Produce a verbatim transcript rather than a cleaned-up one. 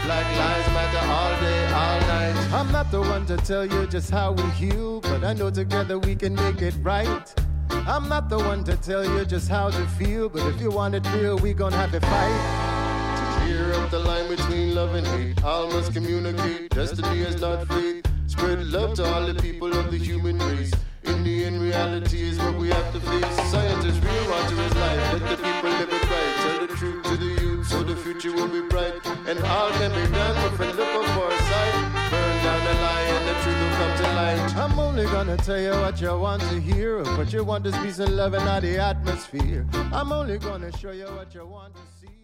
Black lives matter all day, all night. I'm not the one to tell you just how we heal, but I know together we can make it right. I'm not the one to tell you just how to feel, but if you want it real, we gon' have to fight. To clear up the line between love and hate, all must communicate, destiny is not fate. Spread love to all the people of the human race. In the end, reality is what we have to face. Science is real, water is life. Let the people live it right. Tell the truth to the youth so the future will be bright. And all can be done if we look up for a sight. Burn down the lie and the truth will come to light. I'm only gonna tell you what you want to hear. What you want is peace and love and not the atmosphere. I'm only gonna show you what you want to see.